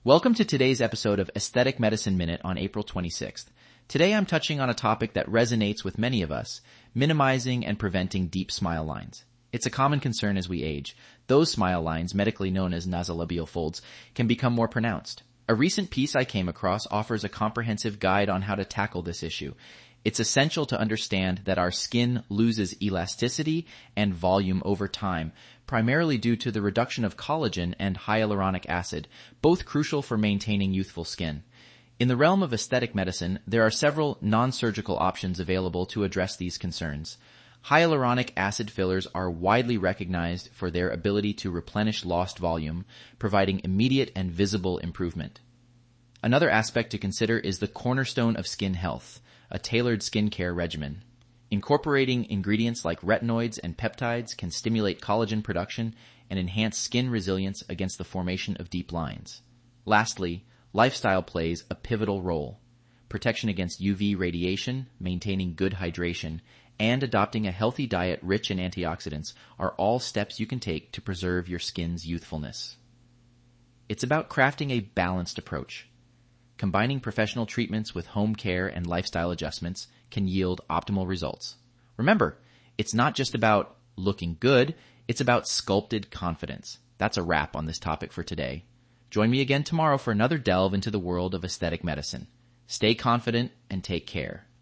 Welcome to today's episode of Aesthetic Medicine Minute on April 26th. Today I'm touching on a topic that resonates with many of us, minimizing and preventing deep smile lines. It's a common concern as we age. Those smile lines, medically known as nasolabial folds, can become more pronounced. A recent piece I came across offers a comprehensive guide on how to tackle this issue. It's essential to understand that our skin loses elasticity and volume over time, primarily due to the reduction of collagen and hyaluronic acid, both crucial for maintaining youthful skin. In the realm of aesthetic medicine, there are several non-surgical options available to address these concerns. Hyaluronic acid fillers are widely recognized for their ability to replenish lost volume, providing immediate and visible improvement. Another aspect to consider is the cornerstone of skin health, a tailored skincare regimen. Incorporating ingredients like retinoids and peptides can stimulate collagen production and enhance skin resilience against the formation of deep lines. Lastly, lifestyle plays a pivotal role. Protection against UV radiation, maintaining good hydration, and adopting a healthy diet rich in antioxidants are all steps you can take to preserve your skin's youthfulness. It's about crafting a balanced approach. Combining professional treatments with home care and lifestyle adjustments can yield optimal results. Remember, it's not just about looking good, it's about sculpted confidence. That's a wrap on this topic for today. Join me again tomorrow for another delve into the world of aesthetic medicine. Stay confident and take care.